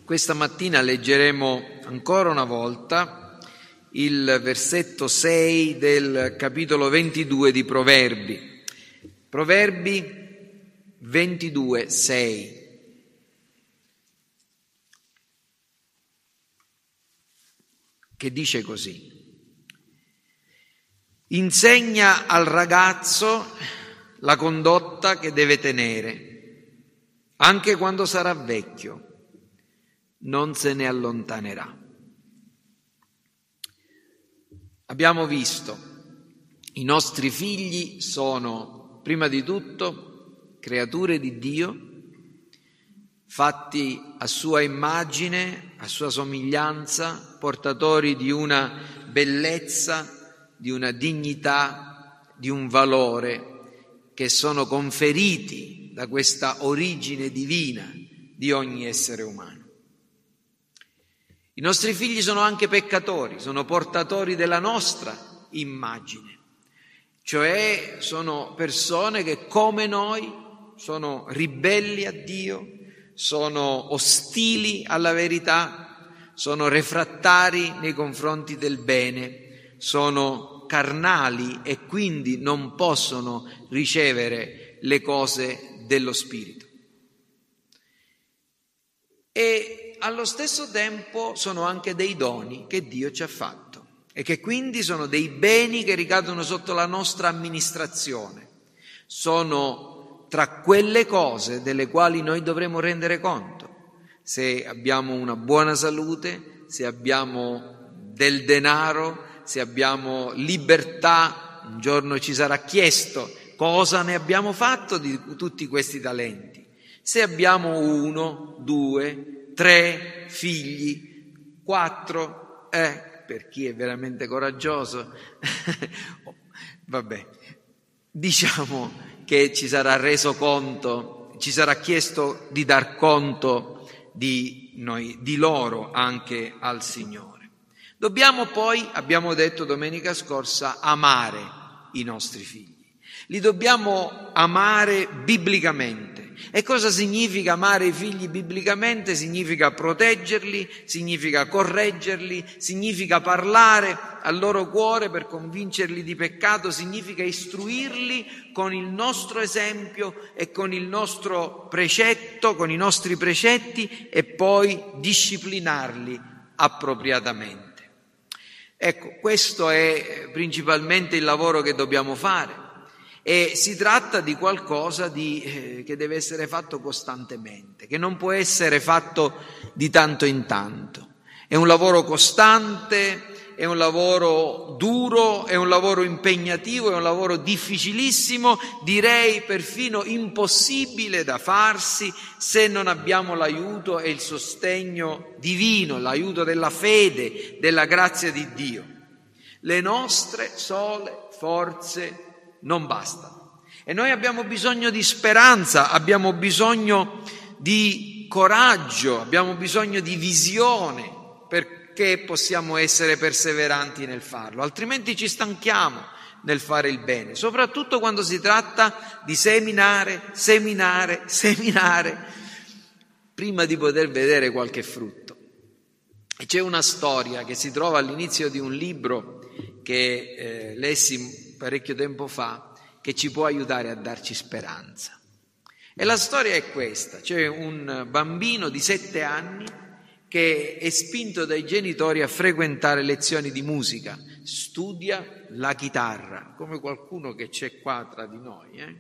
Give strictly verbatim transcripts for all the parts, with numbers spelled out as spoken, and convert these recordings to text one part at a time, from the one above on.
Questa mattina leggeremo ancora una volta il versetto sei del capitolo ventidue di Proverbi. Proverbi ventidue, sei. Che dice così: insegna al ragazzo la condotta che deve tenere, anche quando sarà vecchio, non se ne allontanerà. Abbiamo visto, i nostri figli sono prima di tutto creature di Dio, fatti a sua immagine, a sua somiglianza, portatori di una bellezza, di una dignità, di un valore che sono conferiti da questa origine divina di ogni essere umano. I nostri figli sono anche peccatori, sono portatori della nostra immagine, cioè sono persone che come noi sono ribelli a Dio, sono ostili alla verità, sono refrattari nei confronti del bene, sono carnali e quindi non possono ricevere le cose dello Spirito. E allo stesso tempo sono anche dei doni che Dio ci ha fatto e che quindi sono dei beni che ricadono sotto la nostra amministrazione. Sono tra quelle cose delle quali noi dovremo rendere conto. Se abbiamo una buona salute, se abbiamo del denaro, se abbiamo libertà, un giorno ci sarà chiesto cosa ne abbiamo fatto di tutti questi talenti. Se abbiamo uno, due, tre figli, quattro, eh, per chi è veramente coraggioso, vabbè, diciamo che ci sarà reso conto, ci sarà chiesto di dar conto di noi, di loro anche al Signore. Dobbiamo poi, abbiamo detto domenica scorsa, amare i nostri figli. Li dobbiamo amare biblicamente. E cosa significa amare i figli biblicamente? Significa proteggerli, significa correggerli, significa parlare al loro cuore per convincerli di peccato, significa istruirli con il nostro esempio e con il nostro precetto, con i nostri precetti e poi disciplinarli appropriatamente. Ecco, questo è principalmente il lavoro che dobbiamo fare. E si tratta di qualcosa di, eh, che deve essere fatto costantemente, che non può essere fatto di tanto in tanto. È un lavoro costante, è un lavoro duro, è un lavoro impegnativo, è un lavoro difficilissimo, direi perfino impossibile da farsi se non abbiamo l'aiuto e il sostegno divino, l'aiuto della fede, della grazia di Dio. Le nostre sole forze non bastano. E noi abbiamo bisogno di speranza, abbiamo bisogno di coraggio, abbiamo bisogno di visione perché possiamo essere perseveranti nel farlo, altrimenti ci stanchiamo nel fare il bene, soprattutto quando si tratta di seminare, seminare, seminare, prima di poter vedere qualche frutto. E c'è una storia che si trova all'inizio di un libro che eh, lessi parecchio tempo fa, che ci può aiutare a darci speranza. E la storia è questa: c'è un bambino di sette anni che è spinto dai genitori a frequentare lezioni di musica, studia la chitarra, come qualcuno che c'è qua tra di noi, eh?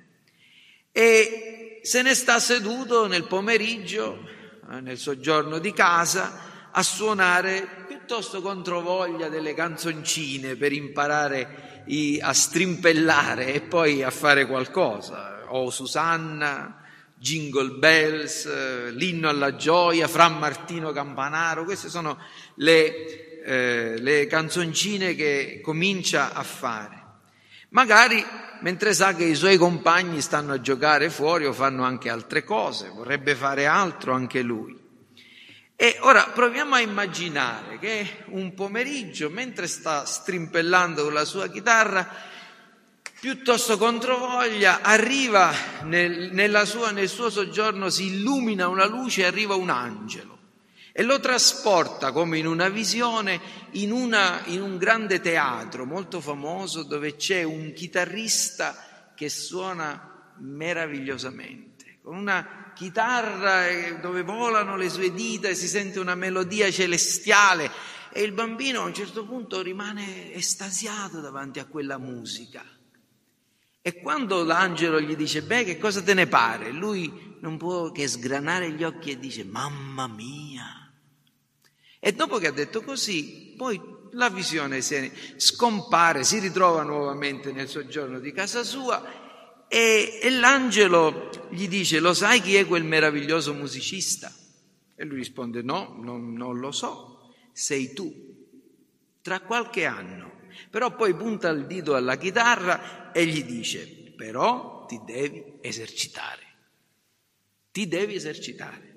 E se ne sta seduto nel pomeriggio, eh, nel soggiorno di casa, a suonare piuttosto controvoglia delle canzoncine per imparare i, a strimpellare e poi a fare qualcosa. O Susanna, Jingle Bells, l'inno alla gioia, Fra Martino Campanaro, queste sono le, eh, le canzoncine che comincia a fare. Magari mentre sa che i suoi compagni stanno a giocare fuori o fanno anche altre cose, vorrebbe fare altro anche lui. E ora proviamo a immaginare che un pomeriggio, mentre sta strimpellando con la sua chitarra, piuttosto controvoglia, arriva nel, nella sua, nel suo soggiorno, si illumina una luce e arriva un angelo. e lo trasporta come in una visione in, una, in un grande teatro molto famoso dove c'è un chitarrista che suona meravigliosamente, con una chitarra dove volano le sue dita e si sente una melodia celestiale, e il bambino a un certo punto rimane estasiato davanti a quella musica. E quando l'angelo gli dice: beh, che cosa te ne pare? Lui non può che sgranare gli occhi e dice: mamma mia. E dopo che ha detto così, poi la visione si scompare, si ritrova nuovamente nel soggiorno di casa sua e, e l'angelo gli dice: lo sai chi è quel meraviglioso musicista? E lui risponde: no, non, non lo so, sei tu, tra qualche anno. Però poi punta il dito alla chitarra e gli dice: però ti devi esercitare, ti devi esercitare.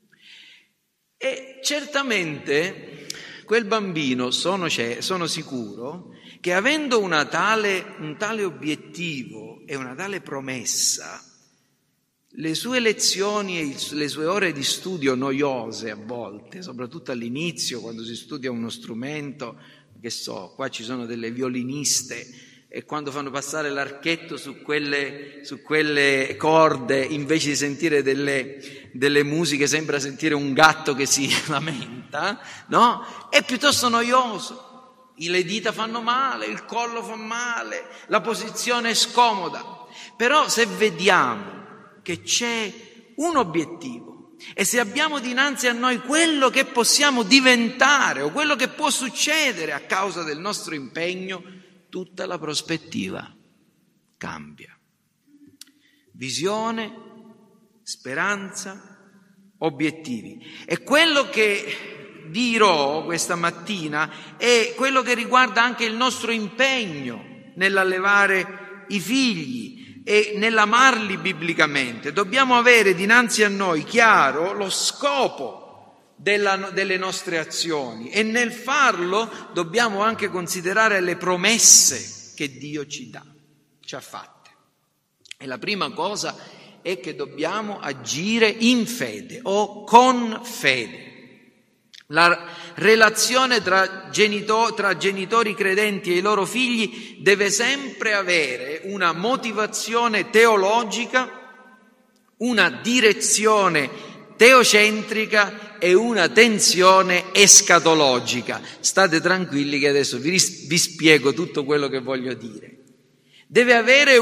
E certamente quel bambino, sono, sono sicuro, che avendo una tale, un tale obiettivo e una tale promessa, le sue lezioni e il, le sue ore di studio noiose a volte, soprattutto all'inizio quando si studia uno strumento, che so, qua ci sono delle violiniste e quando fanno passare l'archetto su quelle, su quelle corde, invece di sentire delle, delle musiche, sembra sentire un gatto che si lamenta, no? È piuttosto noioso. Le dita fanno male, il collo fa male, la posizione è scomoda. Però se vediamo che c'è un obiettivo e se abbiamo dinanzi a noi quello che possiamo diventare o quello che può succedere a causa del nostro impegno, tutta la prospettiva cambia. Visione, speranza, obiettivi. E quello che dirò questa mattina è quello che riguarda anche il nostro impegno nell'allevare i figli e nell'amarli biblicamente. Dobbiamo avere dinanzi a noi chiaro lo scopo della, delle nostre azioni e nel farlo dobbiamo anche considerare le promesse che Dio ci dà, ci ha fatte. E la prima cosa è che dobbiamo agire in fede o con fede. La relazione tra, genito- tra genitori credenti e i loro figli deve sempre avere una motivazione teologica, una direzione teocentrica e una tensione escatologica. State tranquilli che adesso vi, vi spiego tutto quello che voglio dire. Deve avere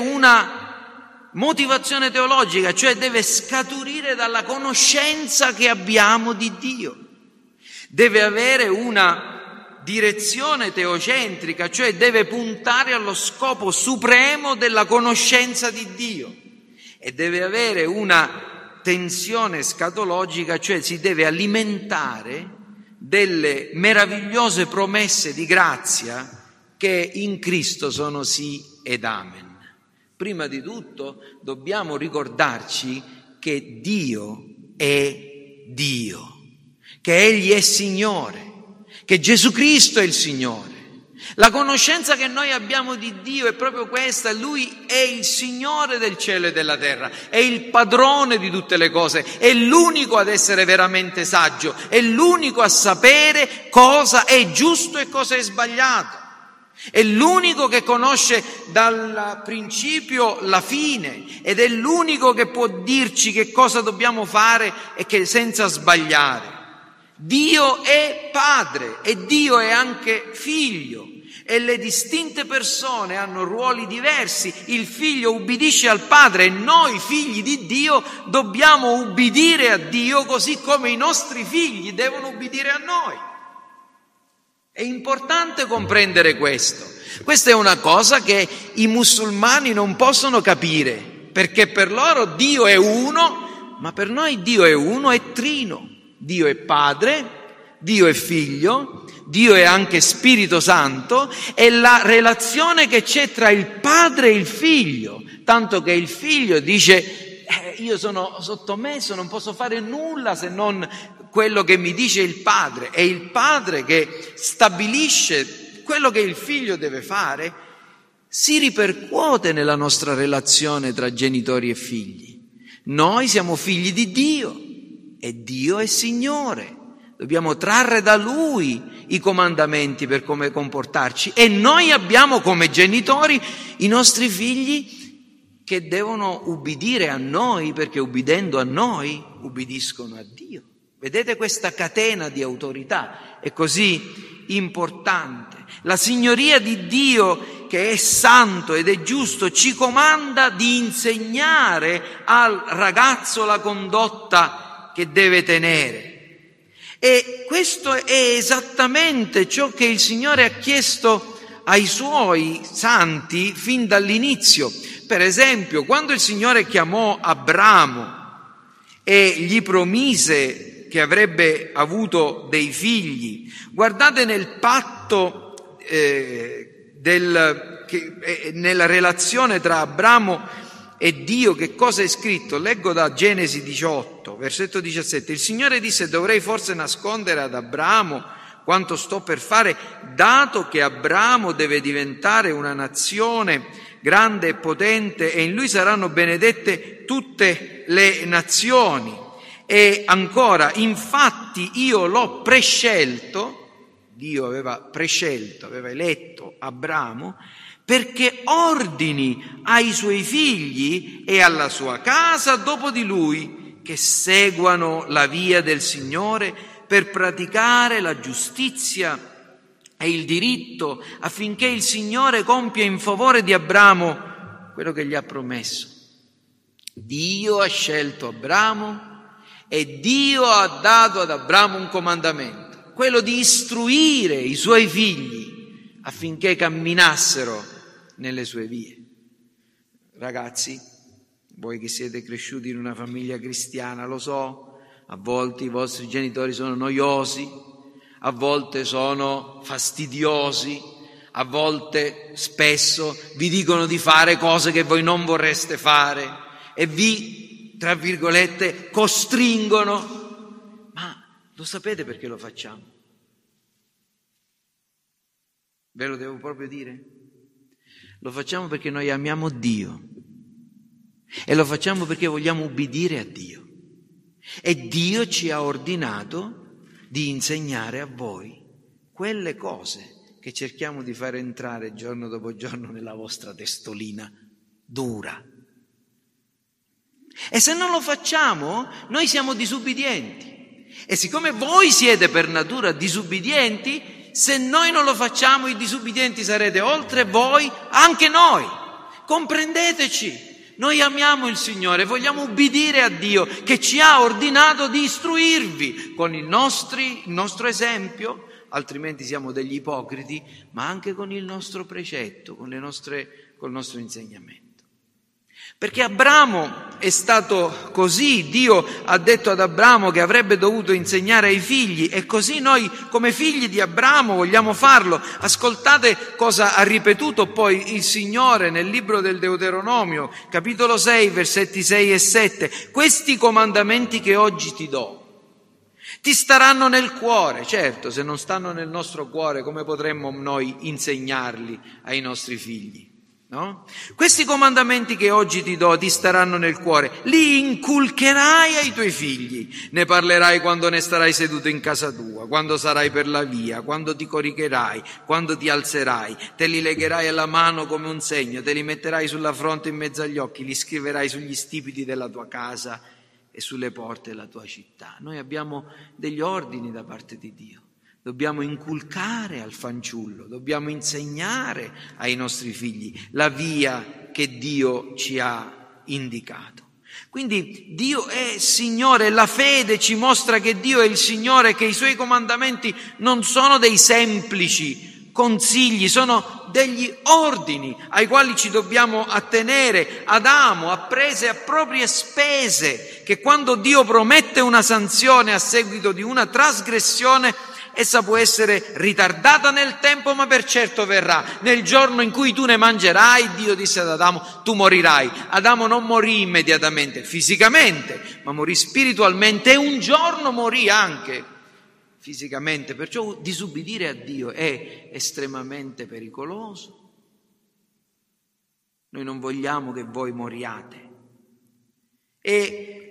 una motivazione teologica, cioè deve scaturire dalla conoscenza che abbiamo di Dio. Deve avere una direzione teocentrica, cioè deve puntare allo scopo supremo della conoscenza di Dio, e deve avere una tensione escatologica, cioè si deve alimentare delle meravigliose promesse di grazia che in Cristo sono sì ed amen. Prima di tutto dobbiamo ricordarci che Dio è Dio, che Egli è Signore, che Gesù Cristo è il Signore. La conoscenza che noi abbiamo di Dio è proprio questa: Lui è il Signore del cielo e della terra, è il padrone di tutte le cose, è l'unico ad essere veramente saggio, è l'unico a sapere cosa è giusto e cosa è sbagliato. È l'unico che conosce dal principio la fine ed è l'unico che può dirci che cosa dobbiamo fare e che senza sbagliare. Dio è Padre e Dio è anche Figlio, e le distinte persone hanno ruoli diversi. Il Figlio ubbidisce al Padre e noi, figli di Dio, dobbiamo ubbidire a Dio così come i nostri figli devono ubbidire a noi. È importante comprendere questo. Questa è una cosa che i musulmani non possono capire, perché per loro Dio è uno, ma per noi Dio è uno e trino. Dio è Padre, Dio è Figlio, Dio è anche Spirito Santo, e la relazione che c'è tra il Padre e il Figlio, tanto che il Figlio dice: eh, io sono sottomesso, non posso fare nulla se non quello che mi dice il Padre. È il Padre che stabilisce quello che il Figlio deve fare. Si ripercuote nella nostra relazione tra genitori e figli. Noi siamo figli di Dio e Dio è Signore. dobbiamo trarre da Lui i comandamenti per come comportarci, e noi abbiamo come genitori i nostri figli che devono ubbidire a noi, perché ubbidendo a noi ubbidiscono a Dio. Vedete questa catena di autorità è così importante. La signoria di Dio, che è santo ed è giusto, ci comanda di insegnare al ragazzo la condotta che deve tenere. E questo è esattamente ciò che il Signore ha chiesto ai Suoi santi fin dall'inizio. Per esempio, quando il Signore chiamò Abramo e gli promise che avrebbe avuto dei figli, guardate nel patto, eh, del, che, eh, nella relazione tra Abramo e Dio, che cosa è scritto? Leggo da Genesi diciotto, versetto diciassette. Il Signore disse: dovrei forse nascondere ad Abramo quanto sto per fare, dato che Abramo deve diventare una nazione grande e potente, e in lui saranno benedette tutte le nazioni. E ancora, infatti io l'ho prescelto, Dio aveva prescelto, aveva eletto Abramo, perché ordini ai suoi figli e alla sua casa dopo di lui che seguano la via del Signore per praticare la giustizia e il diritto, affinché il Signore compia in favore di Abramo quello che gli ha promesso. Dio ha scelto Abramo e Dio ha dato ad Abramo un comandamento, quello di istruire i suoi figli affinché camminassero nelle sue vie. Ragazzi, voi che siete cresciuti in una famiglia cristiana, lo so, a volte i vostri genitori sono noiosi, a volte sono fastidiosi, a volte, spesso, vi dicono di fare cose che voi non vorreste fare e vi, tra virgolette, costringono. Ma lo sapete perché lo facciamo? Ve lo devo proprio dire? Lo facciamo perché noi amiamo Dio e lo facciamo perché vogliamo ubbidire a Dio. E Dio ci ha ordinato di insegnare a voi quelle cose che cerchiamo di far entrare giorno dopo giorno nella vostra testolina dura. E se non lo facciamo, noi siamo disubbidienti. E siccome voi siete per natura disubbidienti, se noi non lo facciamo, i disubbidienti sarete oltre voi anche noi. Comprendeteci. Noi amiamo il Signore, vogliamo ubbidire a Dio che ci ha ordinato di istruirvi con il, nostri, il nostro esempio, altrimenti siamo degli ipocriti, ma anche con il nostro precetto, con le nostre, col nostro insegnamento. Perché Abramo è stato così, Dio ha detto ad Abramo che avrebbe dovuto insegnare ai figli, e così noi come figli di Abramo vogliamo farlo. Ascoltate cosa ha ripetuto poi il Signore nel libro del Deuteronomio, capitolo sei, versetti sei e sette. Questi comandamenti che oggi ti do ti staranno nel cuore. Certo, se non stanno nel nostro cuore, come potremmo noi insegnarli ai nostri figli? No? Questi comandamenti che oggi ti do ti staranno nel cuore, li inculcherai ai tuoi figli, ne parlerai quando ne starai seduto in casa tua, quando sarai per la via, quando ti coricherai, quando ti alzerai, te li legherai alla mano come un segno, te li metterai sulla fronte in mezzo agli occhi, li scriverai sugli stipiti della tua casa e sulle porte della tua città. Noi abbiamo degli ordini da parte di Dio. Dobbiamo inculcare al fanciullo, dobbiamo insegnare ai nostri figli la via che Dio ci ha indicato. Quindi Dio è Signore, la fede ci mostra che Dio è il Signore, che i Suoi comandamenti non sono dei semplici consigli, sono degli ordini ai quali ci dobbiamo attenere ad amo, a prese a proprie spese, che quando Dio promette una sanzione a seguito di una trasgressione, essa può essere ritardata nel tempo, ma per certo verrà. Nel giorno in cui tu ne mangerai, Dio disse ad Adamo, tu morirai. Adamo non morì immediatamente, fisicamente, ma morì spiritualmente, e un giorno morì anche fisicamente. Perciò disubbidire a Dio è estremamente pericoloso. Noi non vogliamo che voi moriate. E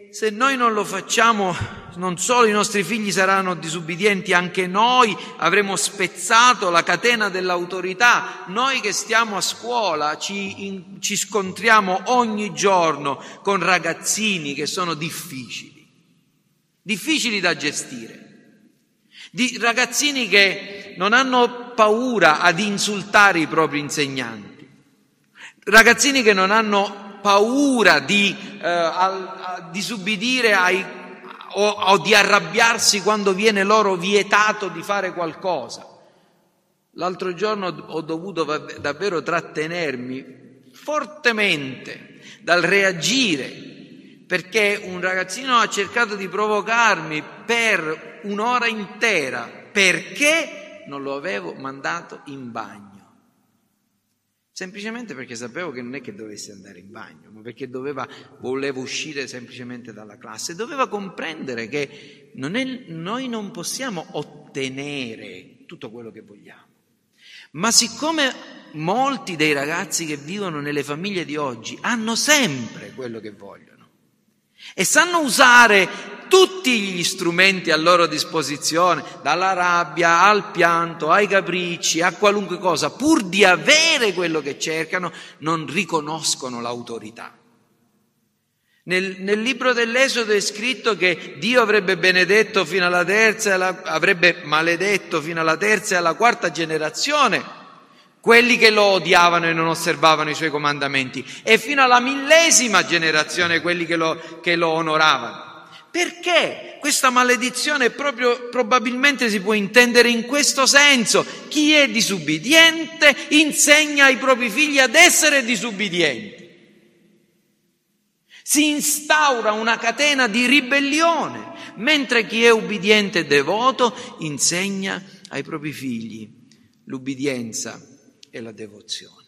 se noi non lo facciamo, non solo i nostri figli saranno disubbidienti, anche noi avremo spezzato la catena dell'autorità. Noi che stiamo a scuola ci, in, ci scontriamo ogni giorno con ragazzini che sono difficili, difficili da gestire. Di ragazzini che non hanno paura ad insultare i propri insegnanti, ragazzini che non hanno paura di eh, a, a disubbidire ai, o, o di arrabbiarsi quando viene loro vietato di fare qualcosa. L'altro giorno ho dovuto davvero trattenermi fortemente dal reagire, perché un ragazzino ha cercato di provocarmi per un'ora intera perché non lo avevo mandato in bagno. Semplicemente perché sapevo che non è che dovesse andare in bagno, ma perché doveva, voleva uscire semplicemente dalla classe. Doveva comprendere che non è, noi non possiamo ottenere tutto quello che vogliamo. Ma siccome molti dei ragazzi che vivono nelle famiglie di oggi hanno sempre quello che vogliono e sanno usare tutti gli strumenti a loro disposizione, dalla rabbia al pianto, ai capricci, a qualunque cosa, pur di avere quello che cercano, non riconoscono l'autorità. Nel, nel libro dell'Esodo è scritto che Dio avrebbe benedetto fino alla terza, e alla, avrebbe maledetto fino alla terza e alla quarta generazione quelli che lo odiavano e non osservavano i suoi comandamenti, e fino alla millesima generazione quelli che lo, che lo onoravano. Perché questa maledizione proprio probabilmente si può intendere in questo senso: chi è disubbidiente insegna ai propri figli ad essere disubbidienti. Si instaura una catena di ribellione, mentre chi è ubbidiente e devoto insegna ai propri figli l'ubbidienza e la devozione.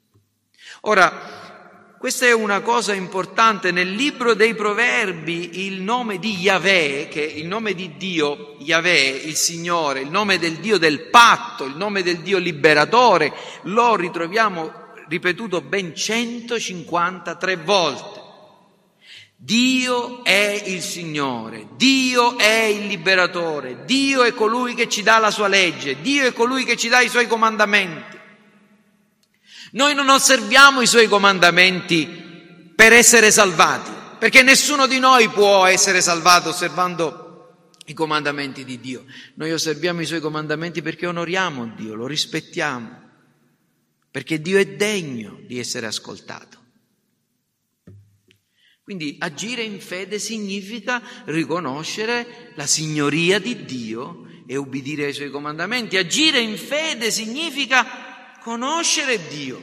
Ora, questa è una cosa importante. Nel libro dei Proverbi il nome di Yahweh, che è il nome di Dio, Yahweh, il Signore, il nome del Dio del patto, il nome del Dio liberatore, lo ritroviamo ripetuto ben centocinquantatré volte. Dio è il Signore, Dio è il liberatore, Dio è colui che ci dà la sua legge, Dio è colui che ci dà i suoi comandamenti. Noi non osserviamo i suoi comandamenti per essere salvati, perché nessuno di noi può essere salvato osservando i comandamenti di Dio. Noi osserviamo i suoi comandamenti perché onoriamo Dio, lo rispettiamo, perché Dio è degno di essere ascoltato. Quindi agire in fede significa riconoscere la signoria di Dio e ubbidire ai suoi comandamenti. Agire in fede significa conoscere Dio.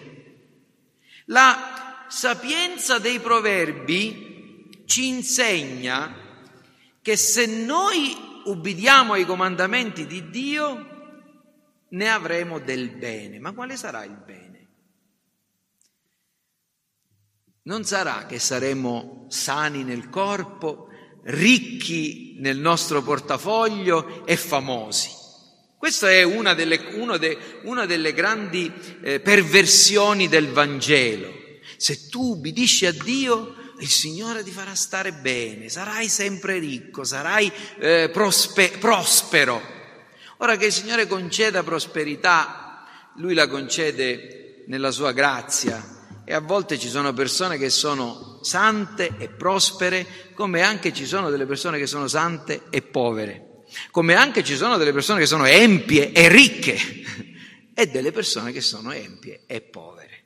La sapienza dei proverbi ci insegna che se noi ubbidiamo ai comandamenti di Dio ne avremo del bene. Ma quale sarà il bene? Non sarà che saremo sani nel corpo, ricchi nel nostro portafoglio e famosi. Questa è una delle, uno de, una delle grandi eh, perversioni del Vangelo. Se tu ubbidisci a Dio, il Signore ti farà stare bene, sarai sempre ricco, sarai eh, prospe, prospero. Ora, che il Signore conceda prosperità, Lui la concede nella sua grazia. E a volte ci sono persone che sono sante e prospere, come anche ci sono delle persone che sono sante e povere, come anche ci sono delle persone che sono empie e ricche e delle persone che sono empie e povere.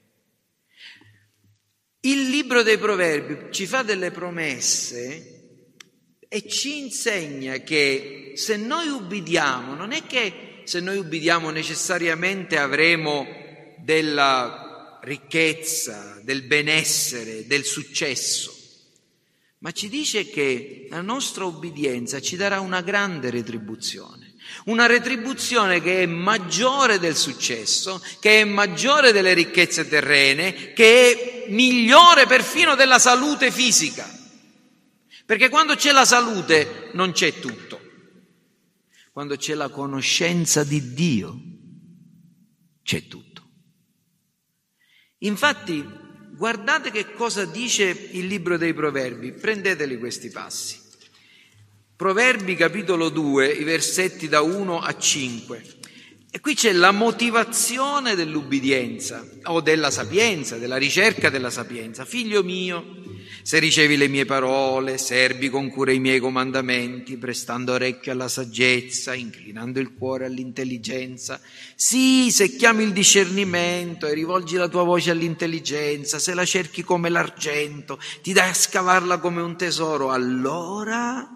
Il libro dei Proverbi ci fa delle promesse e ci insegna che se noi ubbidiamo, non è che se noi ubbidiamo necessariamente avremo della ricchezza, del benessere, del successo, ma ci dice che la nostra obbedienza ci darà una grande retribuzione, una retribuzione che è maggiore del successo, che è maggiore delle ricchezze terrene, che è migliore perfino della salute fisica, perché quando c'è la salute non c'è tutto, quando c'è la conoscenza di Dio c'è tutto. Infatti guardate che cosa dice il libro dei Proverbi, prendeteli questi passi. Proverbi capitolo due, i versetti da uno a cinque. E qui c'è la motivazione dell'ubbidienza o della sapienza, della ricerca della sapienza. Figlio mio, se ricevi le mie parole, servi con cura i miei comandamenti, prestando orecchio alla saggezza, inclinando il cuore all'intelligenza. Sì, se chiami il discernimento e rivolgi la tua voce all'intelligenza, se la cerchi come l'argento, ti dai a scavarla come un tesoro, allora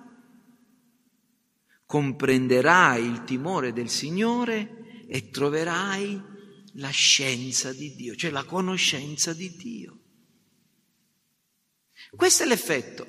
comprenderai il timore del Signore e troverai la scienza di Dio, cioè la conoscenza di Dio. Questo è l'effetto.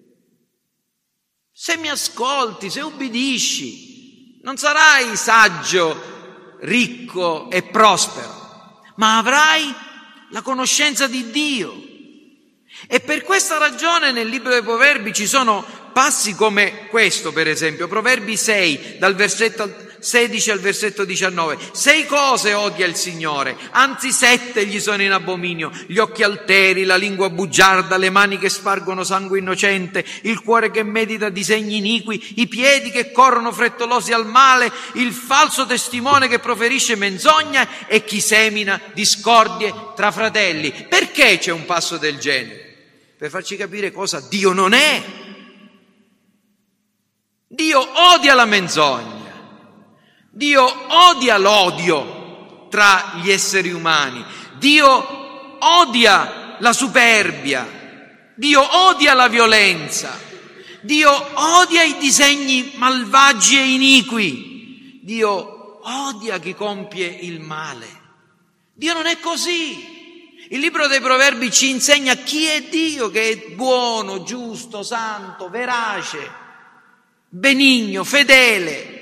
Se mi ascolti, se ubbidisci, non sarai saggio, ricco e prospero, ma avrai la conoscenza di Dio. E per questa ragione nel libro dei Proverbi ci sono passi come questo, per esempio, Proverbi sei, dal versetto sedici al versetto diciannove. Sei cose odia il Signore, anzi sette gli sono in abominio: gli occhi alteri, la lingua bugiarda, le mani che spargono sangue innocente, il cuore che medita disegni iniqui, i piedi che corrono frettolosi al male, il falso testimone che proferisce menzogna e chi semina discordie tra fratelli. Perché c'è un passo del genere? Per farci capire cosa Dio non è. Dio odia la menzogna. Dio odia l'odio tra gli esseri umani. Dio odia la superbia. Dio odia la violenza. Dio odia i disegni malvagi e iniqui. Dio odia chi compie il male. Dio non è così. Il libro dei Proverbi ci insegna chi è Dio, che è buono, giusto, santo, verace, benigno, fedele.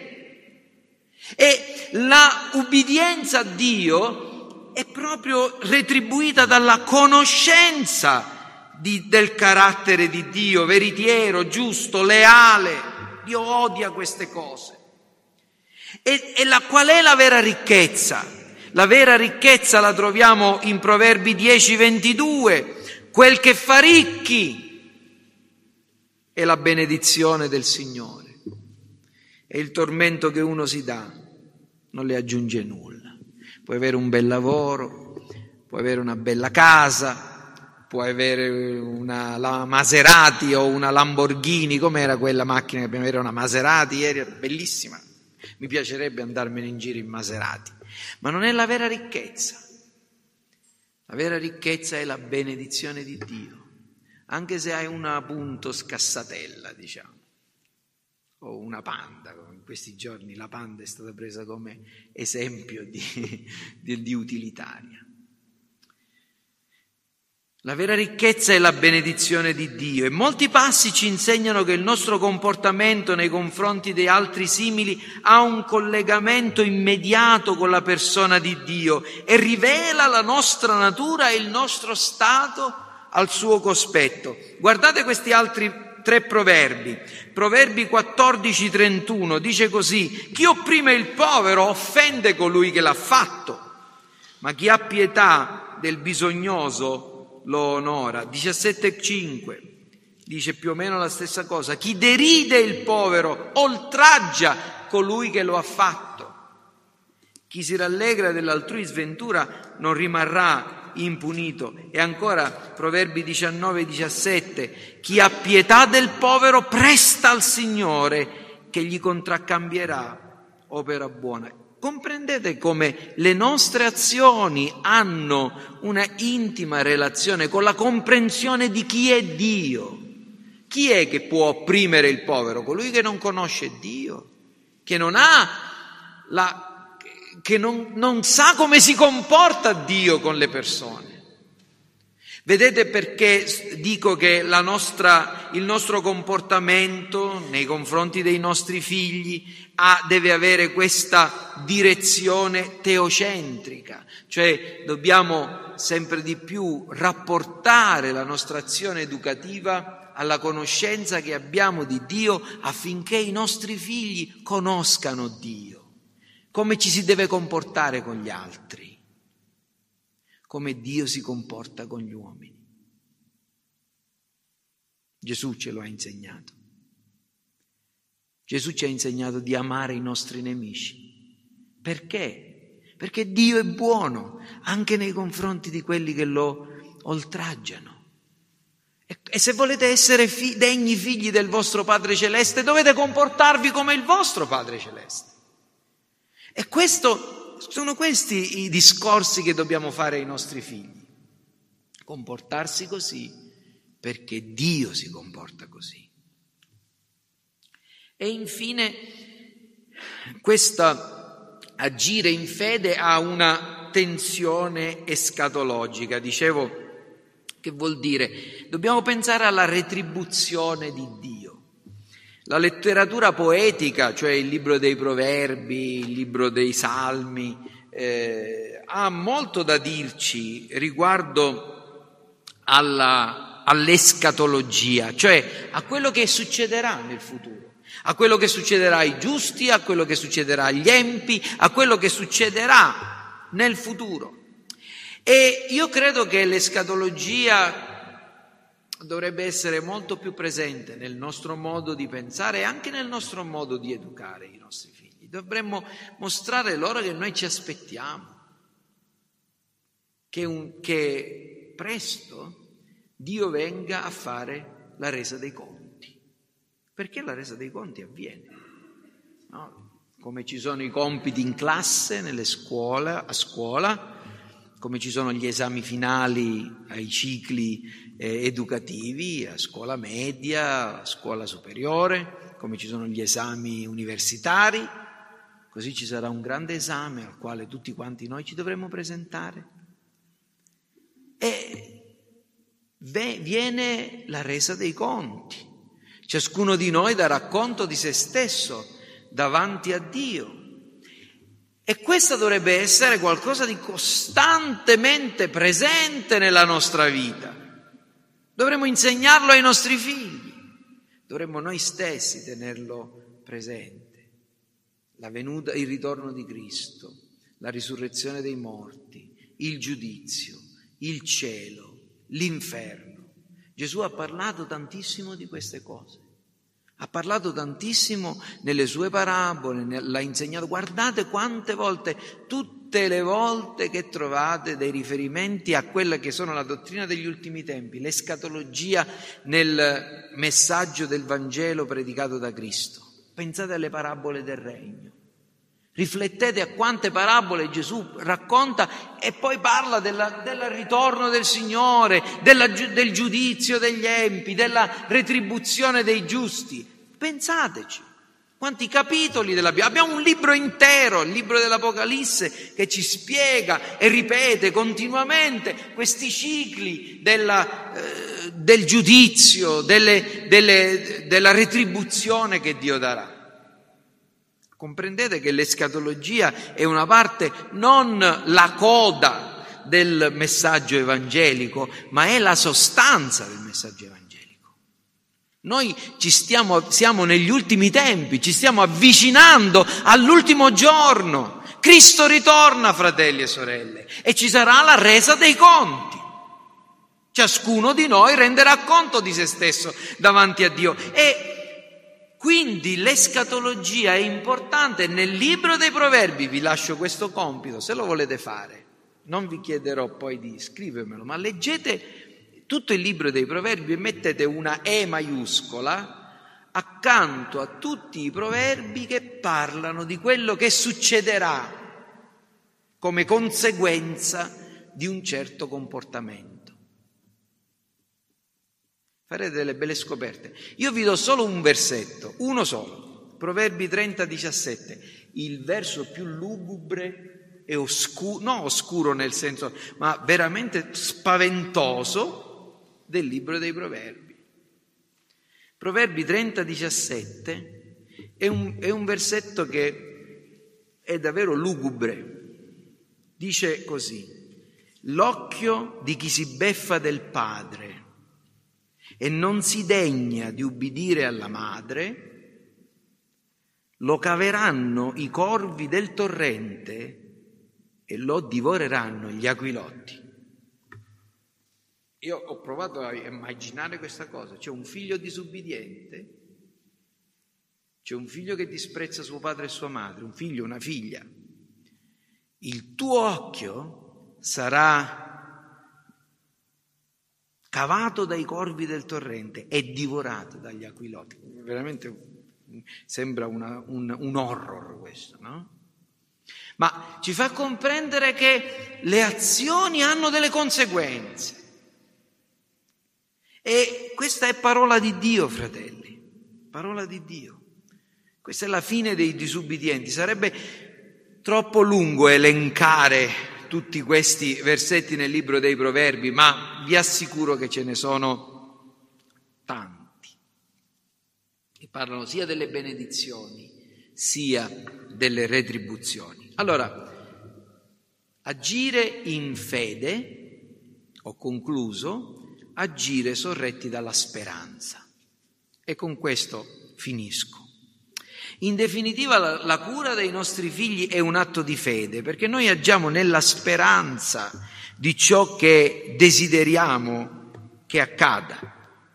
E la ubbidienza a Dio è proprio retribuita dalla conoscenza di, del carattere di Dio, veritiero, giusto, leale. Dio odia queste cose. E, e la, qual è la vera ricchezza? La vera ricchezza la troviamo in Proverbi dieci ventidue. Quel che fa ricchi è la benedizione del Signore. E il tormento che uno si dà non le aggiunge nulla. Puoi avere un bel lavoro, puoi avere una bella casa, puoi avere una la Maserati o una Lamborghini. Com'era quella macchina che abbiamo? Era una Maserati ieri, era bellissima. Mi piacerebbe andarmene in giro in Maserati. Ma non è la vera ricchezza. La vera ricchezza è la benedizione di Dio. Anche se hai una appunto scassatella, diciamo, o una Panda, come in questi giorni la Panda è stata presa come esempio di, di, di utilitaria. La vera ricchezza è la benedizione di Dio, e molti passi ci insegnano che il nostro comportamento nei confronti di altri simili ha un collegamento immediato con la persona di Dio e rivela la nostra natura e il nostro stato al suo cospetto. Guardate questi altri tre proverbi. Proverbi quattordici trentuno dice così: chi opprime il povero offende colui che l'ha fatto, ma chi ha pietà del bisognoso lo onora. diciassette cinque dice più o meno la stessa cosa: chi deride il povero oltraggia colui che lo ha fatto. Chi si rallegra dell'altrui sventura non rimarrà impunito. E ancora Proverbi diciannove diciassette: chi ha pietà del povero presta al Signore, che gli contraccambierà opera buona. Comprendete come le nostre azioni hanno una intima relazione con la comprensione di chi è Dio. Chi è che può opprimere il povero? Colui che non conosce Dio, che non ha la, che non, non sa come si comporta Dio con le persone. Vedete perché dico che la nostra, il nostro comportamento nei confronti dei nostri figli ha, deve avere questa direzione teocentrica, cioè dobbiamo sempre di più rapportare la nostra azione educativa alla conoscenza che abbiamo di Dio, affinché i nostri figli conoscano Dio, come ci si deve comportare con gli altri, come Dio si comporta con gli uomini. Gesù ce lo ha insegnato. Gesù ci ha insegnato di amare i nostri nemici. Perché? Perché Dio è buono anche nei confronti di quelli che lo oltraggiano. E se volete essere fi- degni figli del vostro Padre Celeste, dovete comportarvi come il vostro Padre Celeste. E questo, sono questi i discorsi che dobbiamo fare ai nostri figli. Comportarsi così perché Dio si comporta così. E infine, questo agire in fede ha una tensione escatologica. Dicevo, che vuol dire? Dobbiamo pensare alla retribuzione di Dio. La letteratura poetica, cioè il libro dei Proverbi, il libro dei Salmi, eh, ha molto da dirci riguardo alla, all'escatologia, cioè a quello che succederà nel futuro. A quello che succederà ai giusti, a quello che succederà agli empi, a quello che succederà nel futuro. E io credo che l'escatologia dovrebbe essere molto più presente nel nostro modo di pensare e anche nel nostro modo di educare i nostri figli. Dovremmo mostrare loro che noi ci aspettiamo, che, un, che presto Dio venga a fare la resa dei conti. Perché la resa dei conti avviene, no? Come ci sono i compiti in classe, nelle scuole, a scuola, come ci sono gli esami finali ai cicli eh, educativi, a scuola media, a scuola superiore, come ci sono gli esami universitari, così ci sarà un grande esame al quale tutti quanti noi ci dovremo presentare. E viene la resa dei conti. Ciascuno di noi darà conto di se stesso davanti a Dio. E questo dovrebbe essere qualcosa di costantemente presente nella nostra vita. Dovremmo insegnarlo ai nostri figli. Dovremmo noi stessi tenerlo presente. La venuta, il ritorno di Cristo, la risurrezione dei morti, il giudizio, il cielo, l'inferno. Gesù ha parlato tantissimo di queste cose, ha parlato tantissimo nelle sue parabole, l'ha insegnato. Guardate quante volte, tutte le volte che trovate dei riferimenti a quella che sono la dottrina degli ultimi tempi, l'escatologia nel messaggio del Vangelo predicato da Cristo. Pensate alle parabole del regno. Riflettete a quante parabole Gesù racconta e poi parla della, del ritorno del Signore, della, del giudizio degli empi, della retribuzione dei giusti. Pensateci, quanti capitoli della Bibbia. Abbiamo un libro intero, il libro dell'Apocalisse, che ci spiega e ripete continuamente questi cicli della, eh, del giudizio, delle, delle, della retribuzione che Dio darà. Comprendete che l'escatologia è una parte, non la coda del messaggio evangelico, ma è la sostanza del messaggio evangelico. Noi ci stiamo, siamo negli ultimi tempi, ci stiamo avvicinando all'ultimo giorno. Cristo ritorna, fratelli e sorelle, e ci sarà la resa dei conti. Ciascuno di noi renderà conto di se stesso davanti a Dio. E quindi l'escatologia è importante. Nel libro dei Proverbi vi lascio questo compito, se lo volete fare. Non vi chiederò poi di scrivermelo, ma leggete tutto il libro dei Proverbi e mettete una E maiuscola accanto a tutti i proverbi che parlano di quello che succederà come conseguenza di un certo comportamento. Farete delle belle scoperte. Io vi do solo un versetto, uno solo, Proverbi trenta diciassette, il verso più lugubre e oscuro, no oscuro nel senso, ma veramente spaventoso del libro dei Proverbi. Proverbi trenta diciassette è un, è un versetto che è davvero lugubre. Dice così: l'occhio di chi si beffa del padre e non si degna di ubbidire alla madre, lo caveranno i corvi del torrente e lo divoreranno gli aquilotti. Io ho provato a immaginare questa cosa, c'è un figlio disubbidiente, c'è un figlio che disprezza suo padre e sua madre, un figlio, una figlia. Il tuo occhio sarà cavato dai corvi del torrente e divorato dagli aquiloti. Veramente sembra una, un, un horror questo, no? Ma ci fa comprendere che le azioni hanno delle conseguenze. E questa è parola di Dio, fratelli, parola di Dio. Questa è la fine dei disubbidienti. Sarebbe troppo lungo elencare tutti questi versetti nel libro dei Proverbi, ma vi assicuro che ce ne sono tanti, che parlano sia delle benedizioni sia delle retribuzioni. Allora, agire in fede, ho concluso, agire sorretti dalla speranza. E con questo finisco. In definitiva, la, la cura dei nostri figli è un atto di fede, perché noi agiamo nella speranza di ciò che desideriamo che accada.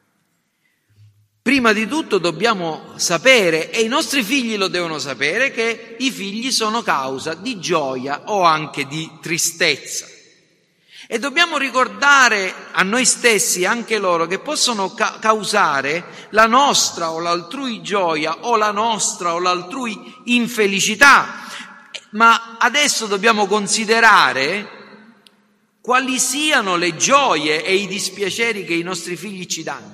Prima di tutto dobbiamo sapere, e i nostri figli lo devono sapere, che i figli sono causa di gioia o anche di tristezza. E dobbiamo ricordare a noi stessi, anche loro, che possono ca- causare la nostra o l'altrui gioia o la nostra o l'altrui infelicità. Ma adesso dobbiamo considerare quali siano le gioie e i dispiaceri che i nostri figli ci danno.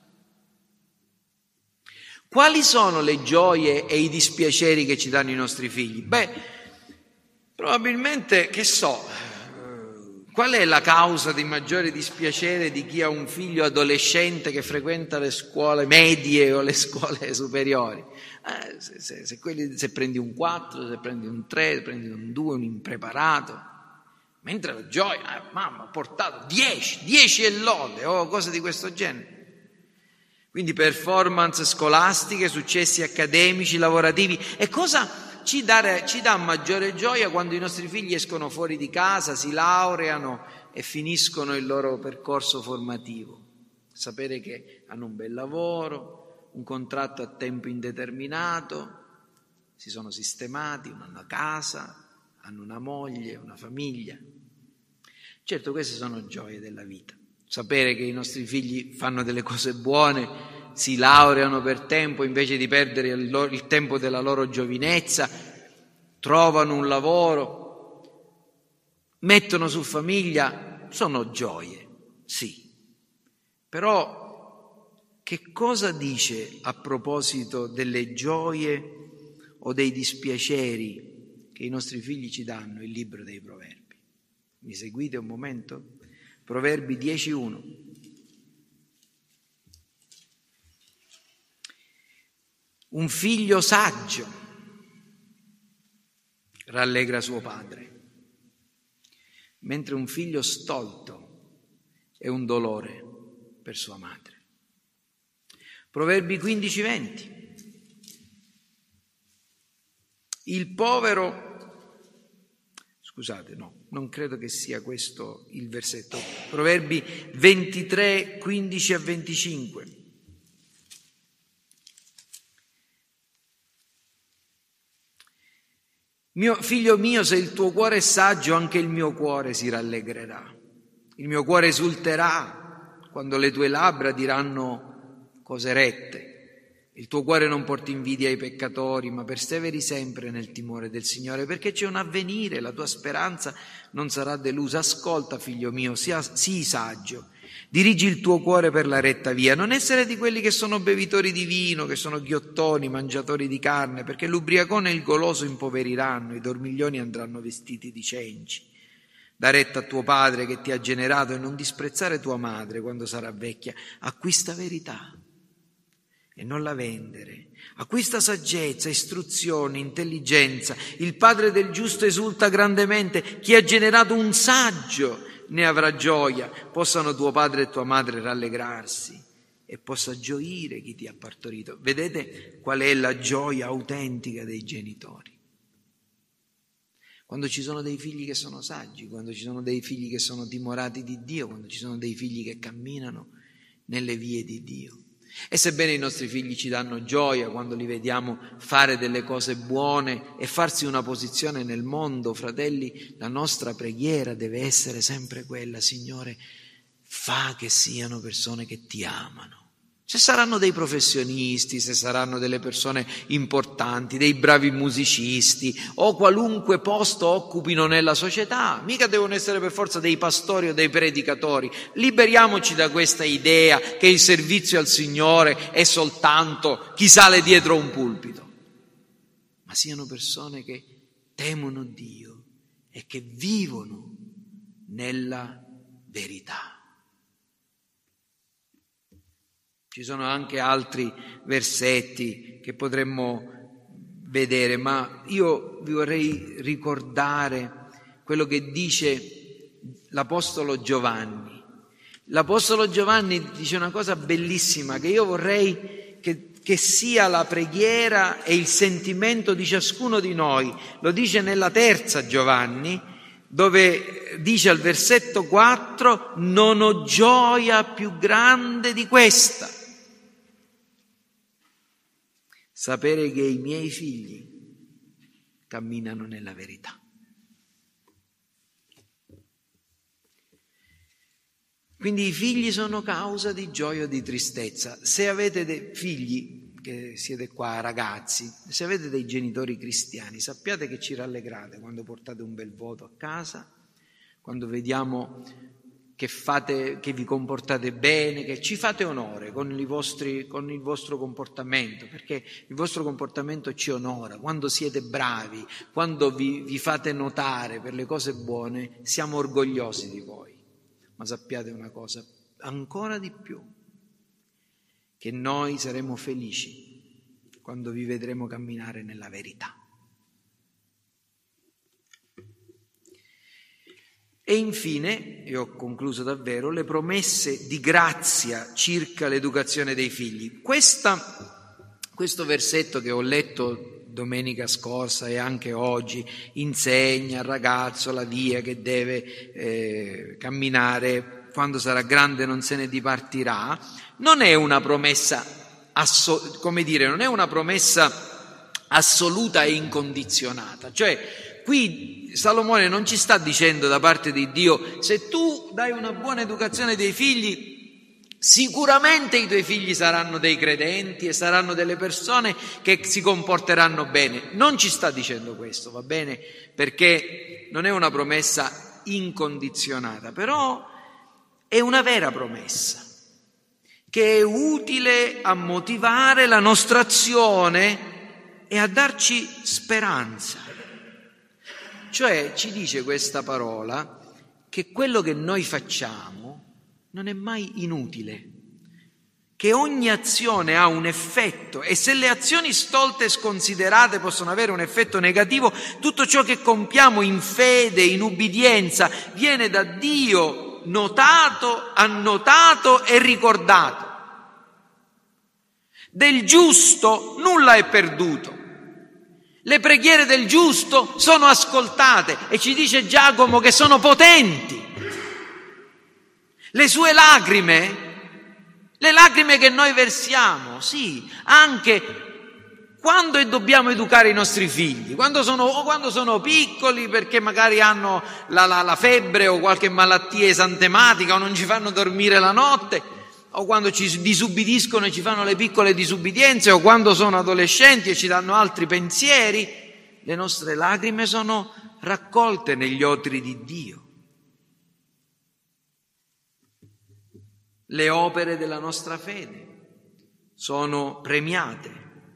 Quali sono le gioie e i dispiaceri che ci danno i nostri figli? Beh, probabilmente, che so, qual è la causa di maggiore dispiacere di chi ha un figlio adolescente che frequenta le scuole medie o le scuole superiori? Eh, se, se, se, quelli, se prendi un quattro, se prendi un tre, se prendi un due, un impreparato. Mentre la gioia, eh, mamma, ho portato dieci, dieci e lode o cose di questo genere. Quindi performance scolastiche, successi accademici, lavorativi. E cosa ci dà, ci dà maggiore gioia quando i nostri figli escono fuori di casa, si laureano e finiscono il loro percorso formativo? Sapere che hanno un bel lavoro, un contratto a tempo indeterminato, si sono sistemati, hanno una casa, hanno una moglie, una famiglia. Certo, queste sono gioie della vita. Sapere che i nostri figli fanno delle cose buone, si laureano per tempo invece di perdere il, loro, il tempo della loro giovinezza, trovano un lavoro, mettono su famiglia, sono gioie, sì. Però che cosa dice a proposito delle gioie o dei dispiaceri che i nostri figli ci danno il libro dei Proverbi? Mi seguite un momento? Proverbi dieci uno. Un figlio saggio rallegra suo padre, mentre un figlio stolto è un dolore per sua madre. Proverbi quindici venti. Il povero Scusate, no, non credo che sia questo il versetto. Proverbi ventitré, quindici a venticinque. Mio figlio mio, se il tuo cuore è saggio, anche il mio cuore si rallegrerà. Il mio cuore esulterà quando le tue labbra diranno cose rette. Il tuo cuore non porti invidia ai peccatori, ma perseveri sempre nel timore del Signore, perché c'è un avvenire, la tua speranza non sarà delusa. Ascolta, figlio mio, sia, sii saggio, dirigi il tuo cuore per la retta via, non essere di quelli che sono bevitori di vino, che sono ghiottoni, mangiatori di carne, perché l'ubriacone e il goloso impoveriranno, i dormiglioni andranno vestiti di cenci. Da retta a tuo padre che ti ha generato e non disprezzare tua madre quando sarà vecchia. Acquista verità e non la vendere. Acquista saggezza, istruzione, intelligenza. Il padre del giusto esulta grandemente. Chi ha generato un saggio ne avrà gioia. Possano tuo padre e tua madre rallegrarsi e possa gioire chi ti ha partorito. Vedete qual è la gioia autentica dei genitori? quando ci sono dei figli che sono saggi, quando ci sono dei figli che sono timorati di Dio, quando ci sono dei figli che camminano nelle vie di Dio. E sebbene i nostri figli ci danno gioia quando li vediamo fare delle cose buone e farsi una posizione nel mondo, fratelli, la nostra preghiera deve essere sempre quella: Signore, fa che siano persone che ti amano. Se saranno dei professionisti, se saranno delle persone importanti, dei bravi musicisti o qualunque posto occupino nella società, mica devono essere per forza dei pastori o dei predicatori. Liberiamoci da questa idea che il servizio al Signore è soltanto chi sale dietro un pulpito, ma siano persone che temono Dio e che vivono nella verità. Ci sono anche altri versetti che potremmo vedere, ma io vi vorrei ricordare quello che dice l'Apostolo Giovanni. L'Apostolo Giovanni dice una cosa bellissima che io vorrei che, che sia la preghiera e il sentimento di ciascuno di noi. Lo dice nella terza Giovanni, dove dice al versetto quattro: non ho gioia più grande di questa, sapere che i miei figli camminano nella verità. Quindi i figli sono causa di gioia o di tristezza. Se avete dei figli, che siete qua ragazzi, se avete dei genitori cristiani, sappiate che ci rallegrate quando portate un bel voto a casa, quando vediamo che fate, che vi comportate bene, che ci fate onore con i vostri, con il vostro comportamento, perché il vostro comportamento ci onora. Quando siete bravi, quando vi, vi fate notare per le cose buone, siamo orgogliosi di voi. Ma sappiate una cosa, ancora di più, che noi saremo felici quando vi vedremo camminare nella verità. E infine, e ho concluso davvero, le promesse di grazia circa l'educazione dei figli. Questa, questo versetto che ho letto domenica scorsa e anche oggi insegna al ragazzo la via che deve eh, camminare, quando sarà grande non se ne dipartirà, non è una promessa, asso- come dire, non è una promessa assoluta e incondizionata. Cioè, qui Salomone non ci sta dicendo da parte di Dio: se tu dai una buona educazione ai tuoi figli, sicuramente i tuoi figli saranno dei credenti e saranno delle persone che si comporteranno bene. Non ci sta dicendo questo, va bene? Perché non è una promessa incondizionata, però è una vera promessa che è utile a motivare la nostra azione e a darci speranza. Cioè ci dice questa parola che quello che noi facciamo non è mai inutile, che ogni azione ha un effetto, e se le azioni stolte e sconsiderate possono avere un effetto negativo, tutto ciò che compiamo in fede, in ubbidienza, viene da Dio notato, annotato e ricordato. Del giusto nulla è perduto. Le preghiere del giusto sono ascoltate e ci dice Giacomo che sono potenti. Le sue lacrime, le lacrime che noi versiamo, sì, anche quando dobbiamo educare i nostri figli, quando sono, o quando sono piccoli perché magari hanno la, la, la febbre o qualche malattia esantematica o non ci fanno dormire la notte, o quando ci disubbidiscono e ci fanno le piccole disubbidienze, o quando sono adolescenti e ci danno altri pensieri, le nostre lacrime sono raccolte negli otri di Dio. Le opere della nostra fede sono premiate.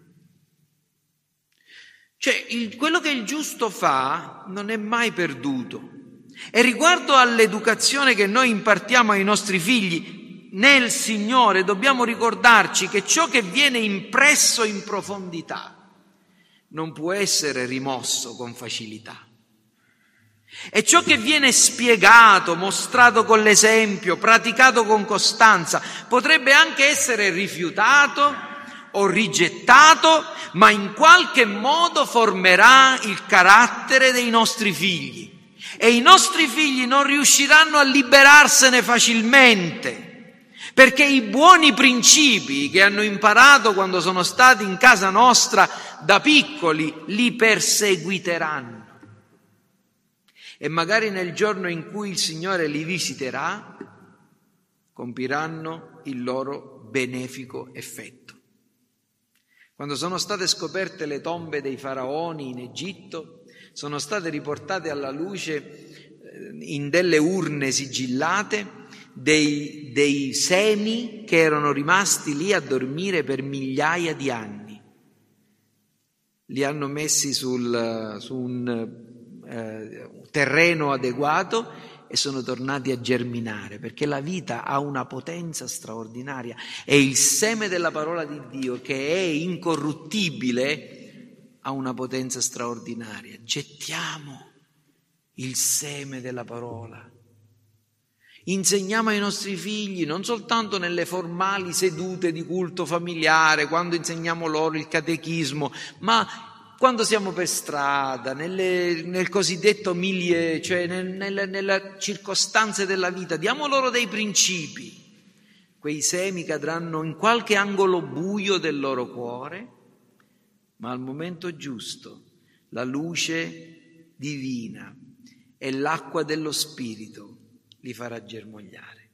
Cioè, il, quello che il giusto fa non è mai perduto. E riguardo all'educazione che noi impartiamo ai nostri figli, nel Signore dobbiamo ricordarci che ciò che viene impresso in profondità non può essere rimosso con facilità. E ciò che viene spiegato, mostrato con l'esempio, praticato con costanza, potrebbe anche essere rifiutato o rigettato, ma in qualche modo formerà il carattere dei nostri figli. E i nostri figli non riusciranno a liberarsene facilmente, perché i buoni principi che hanno imparato quando sono stati in casa nostra da piccoli li perseguiteranno. E magari nel giorno in cui il Signore li visiterà, compiranno il loro benefico effetto. Quando sono state scoperte le tombe dei faraoni in Egitto, sono state riportate alla luce in delle urne sigillate dei, dei semi che erano rimasti lì a dormire per migliaia di anni. Li hanno messi sul, su un eh, terreno adeguato e sono tornati a germinare, perché la vita ha una potenza straordinaria e il seme della parola di Dio, che è incorruttibile, ha una potenza straordinaria. Gettiamo il seme della parola. Insegniamo ai nostri figli, non soltanto nelle formali sedute di culto familiare, quando insegniamo loro il catechismo, ma quando siamo per strada, nelle, nel cosiddetto milieu, cioè nel, nelle, nelle circostanze della vita, diamo loro dei principi. Quei semi cadranno in qualche angolo buio del loro cuore, ma al momento giusto la luce divina e l'acqua dello Spirito li farà germogliare.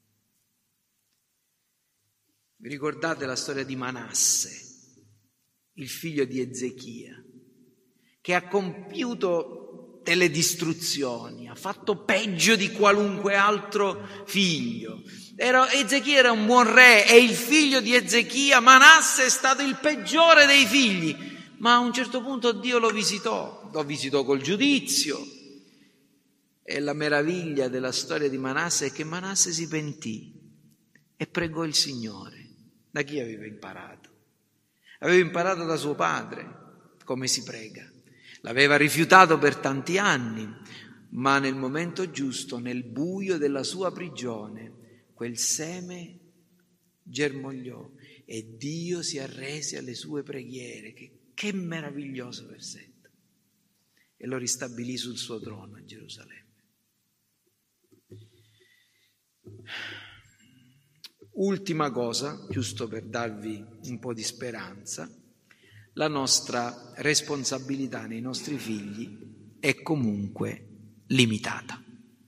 Vi ricordate la storia di Manasse, il figlio di Ezechia, che ha compiuto delle distruzioni, ha fatto peggio di qualunque altro figlio. Era, Ezechia era un buon re, è il figlio di Ezechia. Manasse è stato il peggiore dei figli, ma a un certo punto Dio lo visitò, lo visitò col giudizio. E la meraviglia della storia di Manasse è che Manasse si pentì e pregò il Signore. Da chi aveva imparato? Aveva imparato da suo padre come si prega. L'aveva rifiutato per tanti anni, ma nel momento giusto, nel buio della sua prigione, quel seme germogliò e Dio si arrese alle sue preghiere. Che, che meraviglioso versetto! E lo ristabilì sul suo trono a Gerusalemme. Ultima cosa, giusto per darvi un po' di speranza, la nostra responsabilità nei nostri figli è comunque limitata.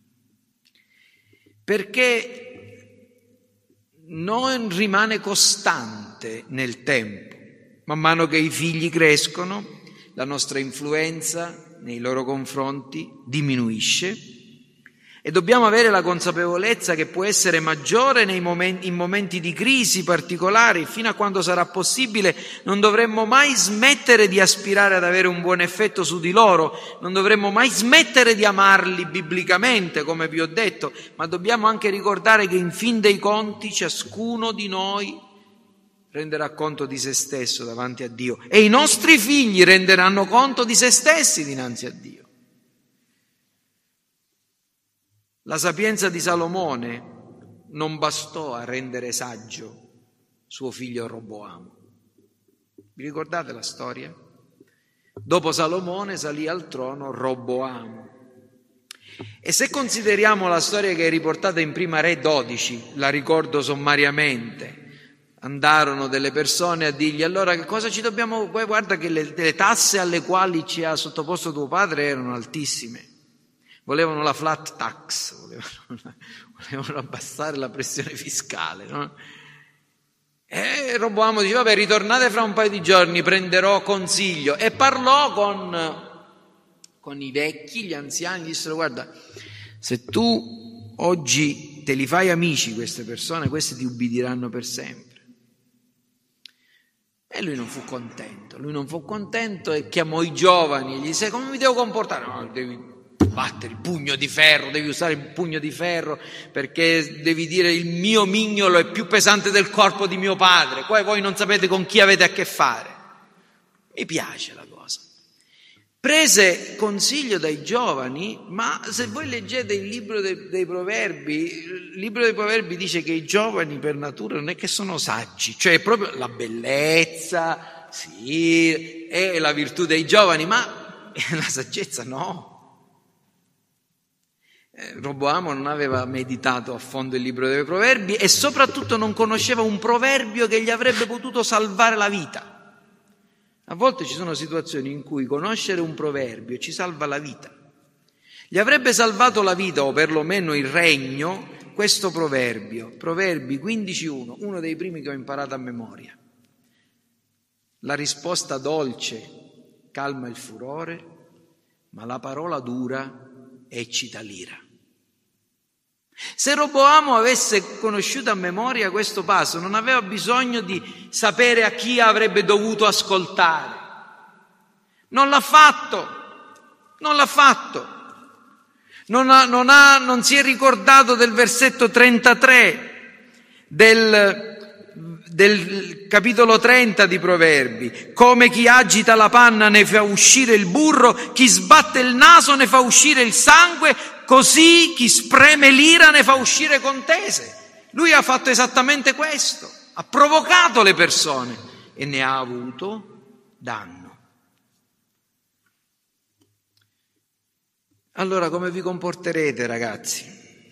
Perché non rimane costante nel tempo. Man mano che i figli crescono, la nostra influenza nei loro confronti diminuisce. E dobbiamo avere la consapevolezza che può essere maggiore nei momenti, in momenti di crisi particolari. Fino a quando sarà possibile non dovremmo mai smettere di aspirare ad avere un buon effetto su di loro, non dovremmo mai smettere di amarli biblicamente, come vi ho detto, ma dobbiamo anche ricordare che in fin dei conti ciascuno di noi renderà conto di se stesso davanti a Dio e i nostri figli renderanno conto di se stessi dinanzi a Dio. La sapienza di Salomone non bastò a rendere saggio suo figlio Roboamo. Vi ricordate la storia? Dopo Salomone salì al trono Roboamo. E se consideriamo la storia che è riportata in Prima Re dodici, la ricordo sommariamente, andarono delle persone a dirgli: allora che cosa ci dobbiamo, guarda che le, le tasse alle quali ci ha sottoposto tuo padre erano altissime. Volevano la flat tax, volevano, volevano abbassare la pressione fiscale, no? E Roboamo dice: vabbè, ritornate fra un paio di giorni, prenderò consiglio. E parlò con, con i vecchi, gli anziani, dissero: guarda, se tu oggi te li fai amici queste persone, queste ti ubbidiranno per sempre. E lui non fu contento, lui non fu contento e chiamò i giovani e gli disse: come mi devo comportare? No, devi battere il pugno di ferro, devi usare il pugno di ferro, perché devi dire: il mio mignolo è più pesante del corpo di mio padre, poi voi non sapete con chi avete a che fare. Mi piace la cosa. Prese consiglio dai giovani, ma se voi leggete il libro dei, dei Proverbi, il libro dei Proverbi dice che i giovani per natura non è che sono saggi, cioè è proprio la bellezza, sì, è la virtù dei giovani, ma la saggezza no. Eh, Roboamo non aveva meditato a fondo il libro dei Proverbi e soprattutto non conosceva un proverbio che gli avrebbe potuto salvare la vita. A volte ci sono situazioni in cui conoscere un proverbio ci salva la vita. Gli avrebbe salvato la vita, o perlomeno il regno, questo proverbio, Proverbi quindici uno, uno dei primi che ho imparato a memoria. La risposta dolce calma il furore, ma la parola dura eccita l'ira. Se Roboamo avesse conosciuto a memoria questo passo, non aveva bisogno di sapere a chi avrebbe dovuto ascoltare. Non l'ha fatto, non l'ha fatto. Non, ha, non, ha, non si è ricordato del versetto trentatré del, del capitolo trenta di Proverbi. Come chi agita la panna ne fa uscire il burro, chi sbatte il naso ne fa uscire il sangue, così chi spreme l'ira ne fa uscire contese. Lui ha fatto esattamente questo, ha provocato le persone e ne ha avuto danno. Allora come vi comporterete, ragazzi?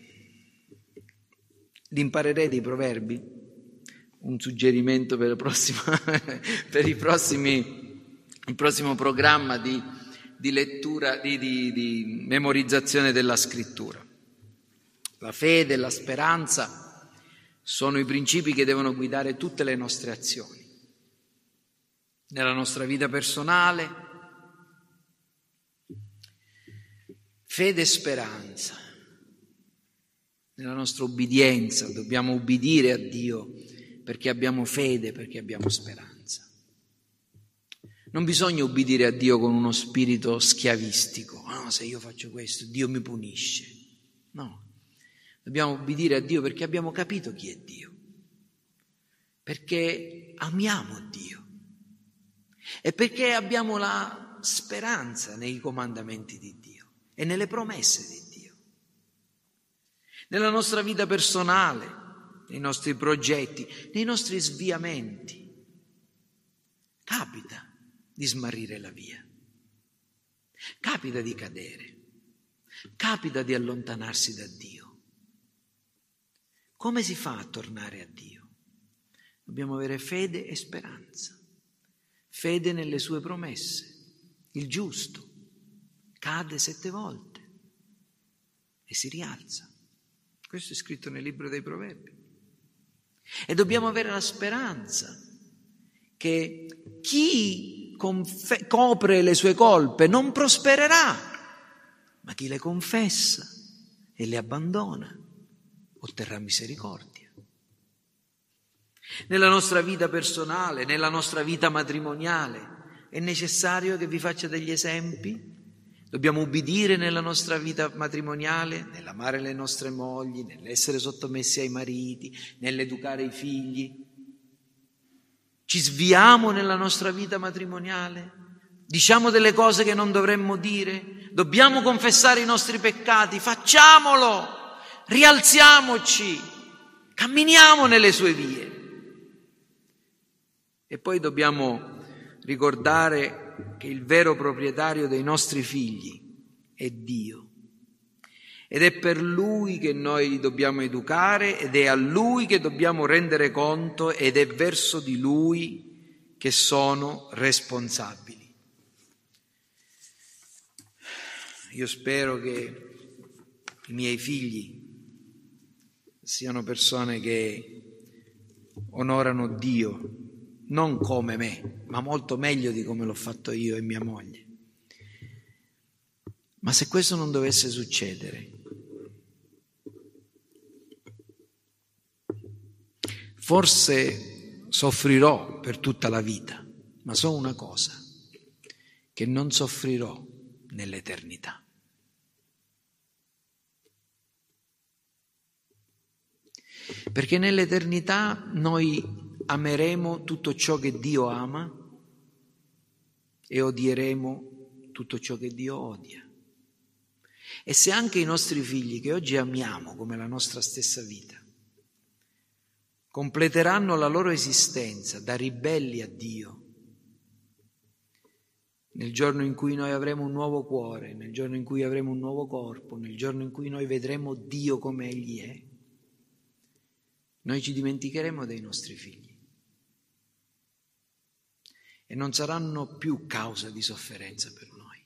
Li imparerete i proverbi? Un suggerimento per il prossimo, per i prossimi, il prossimo programma di, di lettura, di, di, di memorizzazione della scrittura. La fede e la speranza sono i principi che devono guidare tutte le nostre azioni. Nella nostra vita personale, fede e speranza. Nella nostra obbedienza dobbiamo ubbidire a Dio perché abbiamo fede, perché abbiamo speranza. Non bisogna ubbidire a Dio con uno spirito schiavistico. No, se io faccio questo, Dio mi punisce. No, dobbiamo ubbidire a Dio perché abbiamo capito chi è Dio, perché amiamo Dio e perché abbiamo la speranza nei comandamenti di Dio e nelle promesse di Dio. Nella nostra vita personale, nei nostri progetti, nei nostri sviamenti, capita di smarrire la via, capita di cadere, capita di allontanarsi da Dio. Come si fa a tornare a Dio? Dobbiamo avere fede e speranza, fede nelle sue promesse. Il giusto cade sette volte e si rialza. Questo è scritto nel libro dei Proverbi. E dobbiamo avere la speranza che chi confe- copre le sue colpe non prospererà, ma chi le confessa e le abbandona otterrà misericordia. Nella nostra vita personale, nella nostra vita matrimoniale, è necessario che vi faccia degli esempi. Dobbiamo ubbidire nella nostra vita matrimoniale, nell'amare le nostre mogli, nell'essere sottomessi ai mariti, nell'educare i figli. Ci sviamo nella nostra vita matrimoniale? Diciamo delle cose che non dovremmo dire? Dobbiamo confessare i nostri peccati? Facciamolo! Rialziamoci! Camminiamo nelle sue vie! E poi dobbiamo ricordare che il vero proprietario dei nostri figli è Dio ed è per Lui che noi li dobbiamo educare ed è a Lui che dobbiamo rendere conto ed è verso di Lui che sono responsabili. Io spero che i miei figli siano persone che onorano Dio, non come me, ma molto meglio di come l'ho fatto io e mia moglie. Ma se questo non dovesse succedere, forse soffrirò per tutta la vita, ma so una cosa, che non soffrirò nell'eternità. Perché nell'eternità noi ameremo tutto ciò che Dio ama e odieremo tutto ciò che Dio odia. E se anche i nostri figli, che oggi amiamo come la nostra stessa vita, completeranno la loro esistenza da ribelli a Dio, nel giorno in cui noi avremo un nuovo cuore, nel giorno in cui avremo un nuovo corpo, nel giorno in cui noi vedremo Dio come Egli è, noi ci dimenticheremo dei nostri figli e non saranno più causa di sofferenza per noi.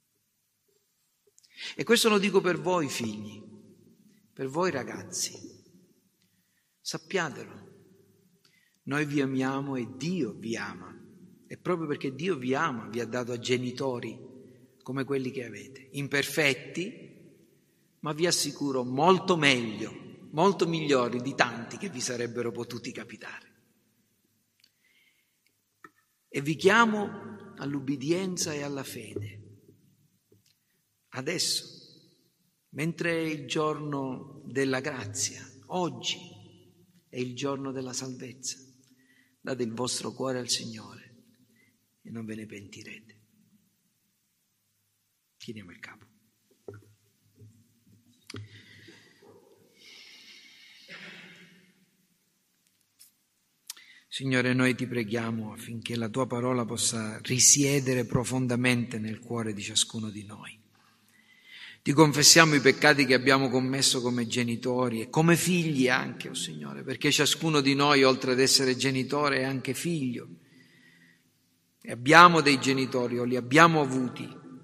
E questo lo dico per voi figli, per voi ragazzi. Sappiatelo, noi vi amiamo e Dio vi ama. E proprio perché Dio vi ama, vi ha dato a genitori come quelli che avete, imperfetti, ma vi assicuro molto meglio, molto migliori di tanti che vi sarebbero potuti capitare. E vi chiamo all'ubbidienza e alla fede. Adesso, mentre è il giorno della grazia, oggi è il giorno della salvezza, date il vostro cuore al Signore e non ve ne pentirete. Chiniamo il capo. Signore, noi ti preghiamo affinché la tua parola possa risiedere profondamente nel cuore di ciascuno di noi. Ti confessiamo i peccati che abbiamo commesso come genitori e come figli anche, oh Signore, perché ciascuno di noi, oltre ad essere genitore, è anche figlio. E abbiamo dei genitori o li abbiamo avuti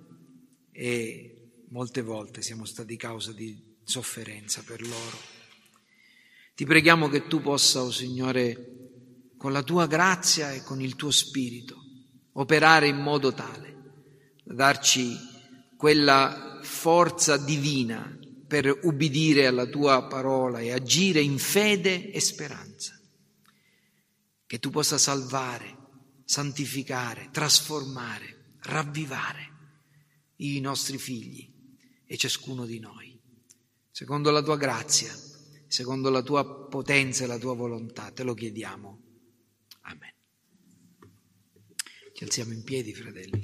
e molte volte siamo stati causa di sofferenza per loro. Ti preghiamo che tu possa, oh Signore, con la tua grazia e con il tuo spirito, operare in modo tale da darci quella forza divina per ubbidire alla tua parola e agire in fede e speranza. Che tu possa salvare, santificare, trasformare, ravvivare i nostri figli e ciascuno di noi, secondo la tua grazia, secondo la tua potenza e la tua volontà, te lo chiediamo. Amen. Ci alziamo in piedi, fratelli.